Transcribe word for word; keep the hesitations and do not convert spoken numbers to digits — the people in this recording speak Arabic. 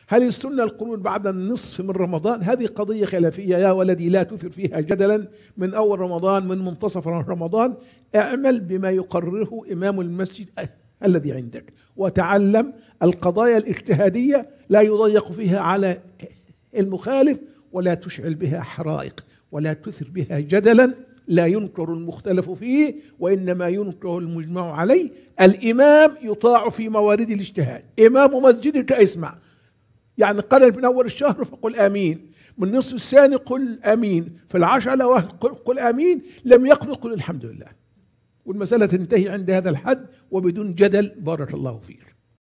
هل السنة القنوت بعد النصف من رمضان؟ هذه قضية خلافية يا ولدي، لا تثر فيها جدلا. من أول رمضان، من منتصف رمضان، اعمل بما يقرره إمام المسجد الذي عندك، وتعلم القضايا الاجتهادية لا يضيق فيها على المخالف، ولا تشعل بها حرائق، ولا تثر بها جدلا لا ينكر المختلف فيه، وإنما ينكر المجمع عليه. الإمام يطاع في موارد الاجتهاد. إمام مسجدك اسمع، يعني قال من أول الشهر فقل آمين، من نصف الثاني قل آمين، في العشر الأواخر قل, قل آمين، لم يقل قل الحمد لله، والمسألة تنتهي عند هذا الحد وبدون جدل. بارك الله فيك.